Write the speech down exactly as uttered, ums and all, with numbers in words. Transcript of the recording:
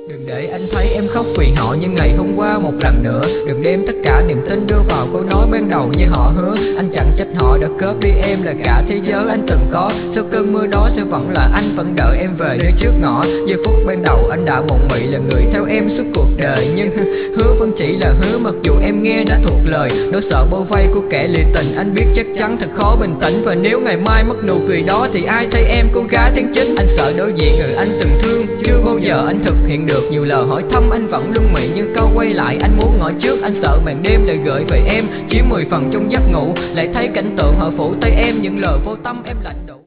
Đừng để anh thấy em khóc vì họ như ngày hôm qua một lần nữa. Đừng đem tất cả niềm tin đưa vào câu nói ban đầu như họ hứa. Anh chẳng trách họ đã cướp đi em là cả thế giới anh từng có. Sau cơn mưa đó sẽ vẫn là anh vẫn đợi em về nơi trước ngõ. Giờ phút ban đầu anh đã mộng mị là người theo em suốt cuộc đời. Nhưng hứa vẫn chỉ là hứa mặc dù em nghe đã thuộc lời. Nỗi sợ bao vây của kẻ lì tình anh biết chắc chắn thật khó bình tĩnh. Và nếu ngày mai mất nụ cười đó thì ai thấy em cô gái tháng chín. Anh sợ đối diện người anh từng thương chưa bao giờ anh thực hiện được. Nhiều lời hỏi thăm anh vẫn lung mị nhưng câu quay lại anh muốn ngồi trước. Anh sợ màn đêm lại gửi về em chiếm mười phần trong giấc ngủ. Lại thấy cảnh tượng họ phủ tay em những lời vô tâm em lạnh đủ.